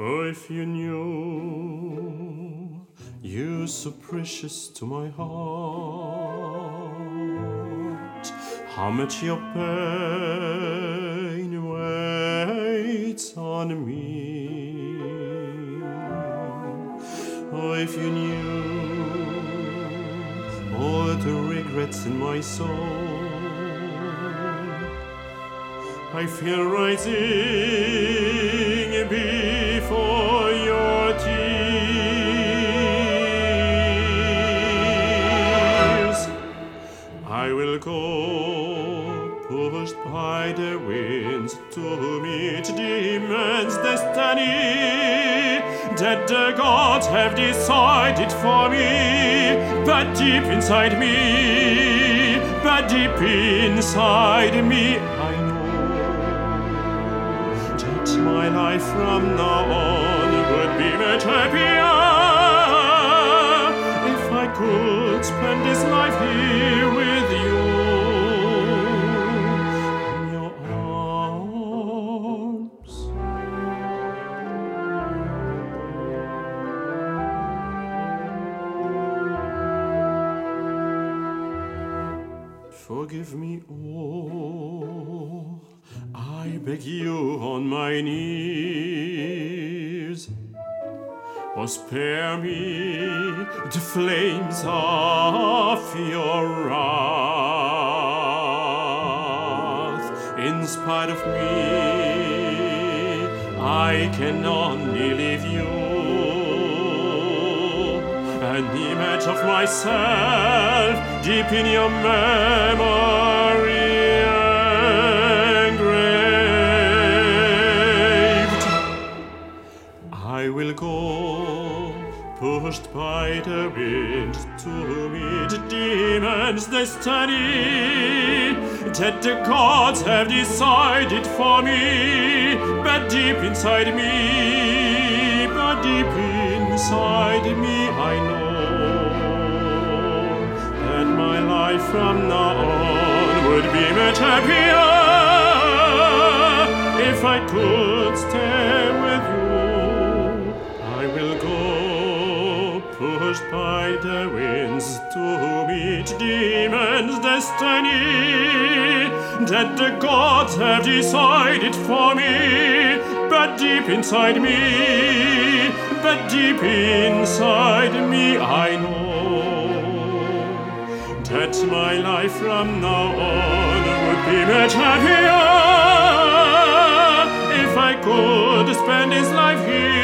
Oh, if you knew, you so precious to my heart, how much your pain waits on me. Oh, if you knew all the regrets in my soul, I feel rising before your tears. I will go pushed by the winds to meet demon's destiny that the gods have decided for me. But deep inside me, but deep inside me, I know that my life from now on would be much happier if I could spend this life here with you in your arms. Forgive me, oh, I beg you on my knees. Oh, spare me the flames of your wrath. In spite of me, I can only leave you an image of myself deep in your memory engraved. I will go pushed by the wind to meet demons' destiny that the gods have decided for me. But deep inside me, but deep inside me, I know that my life from now on would be much happier if I could stay with you. I will go pushed by the winds to meet demons' destiny that the gods have decided for me. But deep inside me, but deep inside me, I know that my life from now on would be much happier if I could spend this life here